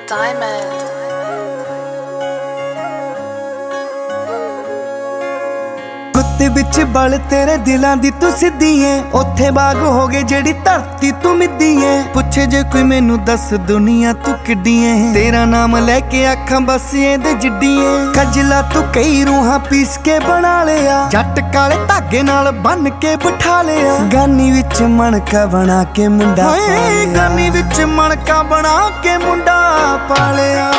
Diamond. ਕੁੱਤੇ ਵਿੱਚ ਬਲ ਤੇਰੇ ਦਿਲਾਂ ਦੀ ਤੂੰ ਸਿੱਧੀ ਏ, ਉੱਥੇ ਬਾਗ ਹੋ ਗਏ ਜਿਹੜੀ ਧਰਤੀ ਤੂੰ ਮਿੱਦੀ ਏ। ਪੁੱਛੇ ਜੇ ਕੋਈ ਮੈਨੂੰ ਦੱਸ ਦੁਨੀਆ ਤੂੰ ਕਿੱਡੀ ਏ, ਤੇਰਾ ਨਾਮ ਲੈ ਕੇ ਅੱਖਾਂ ਬਸ ਇਹਦੇ ਜਿੱਡੀ ਏ। ਖਜਲਾ ਤੂੰ ਕਈ ਰੂਹਾਂ ਪੀਸ ਕੇ ਬਣਾ ਲਿਆ, ਜੱਟ ਕਾਲੇ ਧਾਗੇ ਨਾਲ ਬੰਨ ਕੇ ਬਿਠਾ ਲਿਆ। ਗਾਨੀ ਵਿੱਚ ਮਣਕਾ ਬਣਾ ਕੇ ਮੁੰਡਾ ਪਾਲਿਆ, ਗਾਨੀ ਵਿੱਚ ਮਣਕਾ ਬਣਾ ਕੇ ਮੁੰਡਾ ਪਾਲਿਆ।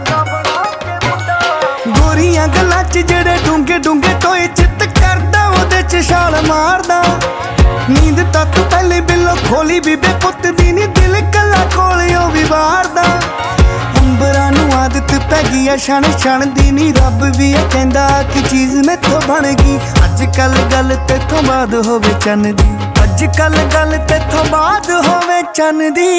ਗੋਰੀਆਂ ਗੱਲਾਂ 'ਚ ਜਿਹੜੇ ਡੂੰਘੇ ਡੂੰਘੇ ਟੋਏ ਚਿੱਤ ਕਰਦਾ ਉਹਦੇ 'ਚ ਛਾਲ ਮਾਰਦਾ। ਨੀਂਦ ਤਾਂ ਤੂੰ ਪਹਿਲੇ ਬਿੱਲੋ ਖੋਲੀ ਬੀਬੇ ਪੁੱਤ ਦੀ ਨੀ, ਦਿਲ ਕੱਲਾ ਕੋਲ ਉਹ ਵੀ ਵਾਰਦਾ। ਅੰਬਰਾਂ ਨੂੰ ਆਦਤ ਪੈ ਗਈ ਆ ਛਣ ਛਣ ਦੀ ਨੀ, ਰੱਬ ਵੀ ਇਹ ਕਹਿੰਦਾ ਕਿ ਚੀਜ਼ ਮੈਥੋਂ ਬਣ ਗਈ। ਅੱਜ ਕੱਲ ਗੱਲ ਤੇਥੋਂ ਬਾਅਦ ਹੋਵੇ ਚੰਨ ਦੀ, ਅੱਜ ਕੱਲ ਗੱਲ ਤੇਥੋਂ ਬਾਅਦ ਹੋਵੇ ਚੰਨ ਦੀ।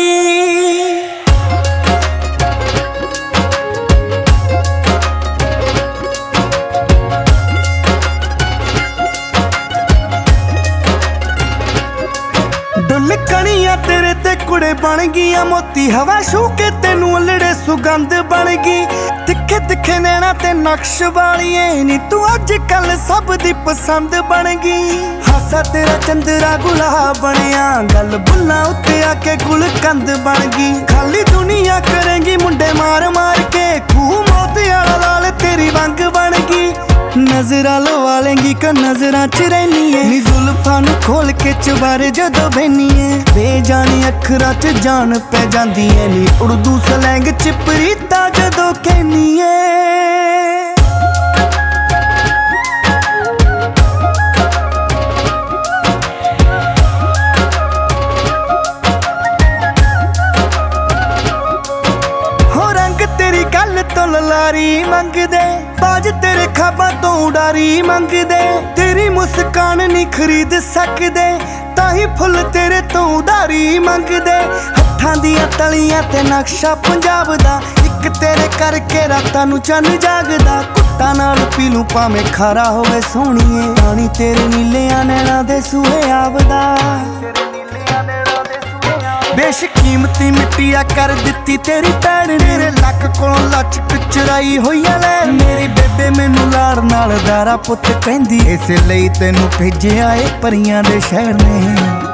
ਡੁੱਲ ਕਣੀਆਂ ਤੇਰੇ ਤੇ ਕੁੜੇ ਬਣ ਗਈਆਂ ਮੋਤੀ, ਹਵਾ ਛੂ ਕੇ ਤੈਨੂੰ ਅਲੜੇ ਸੁਗੰਧ ਬਣ ਗਈ। ਤਿੱਖੇ ਤਿੱਖੇ ਨੈਣਾ ਤੇ ਨਕਸ਼ ਵਾਲੀਏ ਨੀ, ਤੂੰ ਅੱਜ ਕੱਲ ਸਭ ਦੀ ਪਸੰਦ ਬਣ ਗਈ। ਹਾਸਾ ਤੇਰਾ ਚੰਦਰਾ ਗੁਲਾਬ ਬਣਿਆ, ਗੱਲ ਬੁੱਲਾਂ ਉੱਤੇ ਆ ਕੇ ਗੁਲਕੰਦ ਬਣ ਗਈ। ਖਾਲੀ ਦੁਨੀਆ ਕਰੇਂਗੀ ਮੁੰਡੇ ਮਾਰ ਮਾਰ ਕੇ, ਖੂਹ ਮੋਤਿਆਲਾ ਲਾਲ ਤੇਰੀ ਵੰਗ ਬਣ ਗਈ। ਨਜ਼ਰਾਂ ਲਵਾ ਲੇਂਗੀ ਕਿ ਨਜ਼ਰਾਂ 'ਚ ਰਹਿਨੀ ਏ ਨੀ, ਜ਼ੁਲਫਾਂ ਨੂੰ ਖੋਲ ਕੇ ਚੁਬਾਰੇ ਜਦੋਂ ਬਹਿਨੀ ਏ। ਬੇਜਾਨੀ ਅੱਖਰਾਂ 'ਚ ਜਾਨ ਪੈ ਜਾਂਦੀ ਏ ਨੀ, ਉਰਦੂ ਸਲੈਂਗ 'ਚ ਪ੍ਰੀਤਾ ਜਦੋਂ ਕਹਿਨੀ ਏ। ਤੇਰੀ ਗੱਲ ਤੋਂ ਲਲਾਰੀ ਮੰਗਦੇ, ਬਾਜ ਤੇਰੇ ਖਾਬਾਂ ਤੋਂ ਉਡਾਰੀ ਮੰਗਦੇ। ਤੇਰੀ ਮੁਸਕਾਨ ਨਹੀਂ ਖਰੀਦ ਸਕਦੇ, ਤਾਂ ਹੀ ਫੁੱਲ ਤੇਰੇ ਤੋਂ ਉਧਾਰੀ ਮੰਗਦੇ। ਹੱਥਾਂ ਦੀਆਂ ਤਲੀਆਂ ਤੇ ਨਕਸ਼ਾ ਪੰਜਾਬ ਦਾ, ਇੱਕ ਤੇਰੇ ਕਰਕੇ ਰਾਤਾਂ ਨੂੰ ਚੰਨ ਜਾਗਦਾ। ਕੁੱਟਾਂ ਨਾਲ ਪੀ ਲੂੰ ਭਾਵੇਂ ਖਾਰਾ ਹੋਵੇ ਸੋਹਣੀਏ, ਪਾਣੀ ਤੇਰੇ ਨੀਲਿਆਂ ਨੈਣਾਂ ਦੇ ਸੂਹੇ ਆਵਦਾ। ਬੇਸ਼ਕੀਮਤੀ ਮਿੱਟੀਆ ਕਰ ਦਿੱਤੀ ਤੇਰੀ ਭੈਣ ਨੇ, ਤੇਰੇ ਲੱਕ ਕੋਲੋਂ ਲਚਕ ਚੁਰਾਈ ਹੋਈ ਆ ਲੈਣ। ਮੇਰੀ ਬੇਬੇ ਮੈਨੂੰ ਲਾੜ ਨਾਲ ਦਾਰਾ ਪੁੱਤ ਕਹਿੰਦੀ, ਇਸੇ ਲਈ ਤੈਨੂੰ ਭੇਜਿਆ ਏ ਪਰੀਆਂ ਦੇ ਸ਼ਹਿਰ ਨੇ।